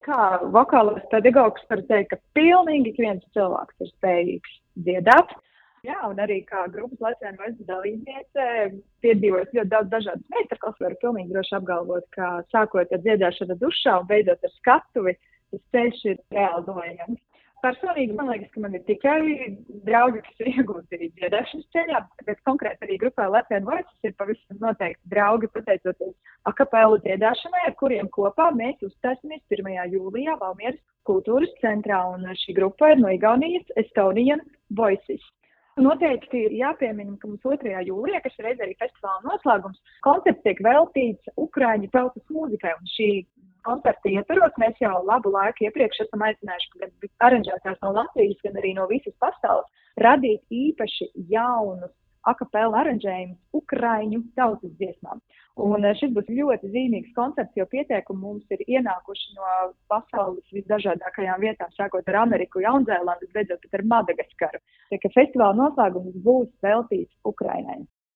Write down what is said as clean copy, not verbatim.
Kā vokālais pedagogs var teikt, ka pilnīgi ik viens cilvēks ir spējīgs dziedāt. Jā, un arī kā grupas Let's Voice dalībniece piedzīvojot ļoti daudz dažādas meistarklas, varu pilnīgi droši apgalvot, ka sākot ar dziedāšanu dušā un beidzot ar skatuvi, tas ceļš ir reāli nojams. Personīgi man liekas, ka man ir tikai draugi, kas ir iegūti dziedāšanas ceļā, bet konkrēti arī grupā Let's Voice ir pavisam noteikti draugi, pateicoties akapelu dziedāšanai, ar kuriem kopā mēs uzstāsimies 1. jūlijā Valmieras kultūras centrā, un šī grupa ir no Igaunijas Estonian Voices. Noteikti ir jāpiemina, ka mums 2. jūlijā, kas reiz arī festivāla noslēgums, koncerts tiek veltīts Ukraiņu tautas mūzikai, un šī koncerta ietvaros mēs jau labu laiku iepriekš esam aicinājuši gan aranžētājus no Latvijas, gan arī no visas pasaules radīt īpaši jaunus akapela aranžējumus Ukraiņu tautas dziesmām. Un šis būs ļoti zīmīgs koncerts, jo pieteikumi mums ir ienākuši no pasaules visdažādākajām vietām, sākot ar Ameriku, Jaunzēlandu, beidzot pat ar Madagaskaru. Tā kā festivāla noslēgums būs veltīts Ukrainai.